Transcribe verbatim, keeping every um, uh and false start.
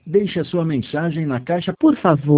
Deixe a sua mensagem na caixa. Por favor,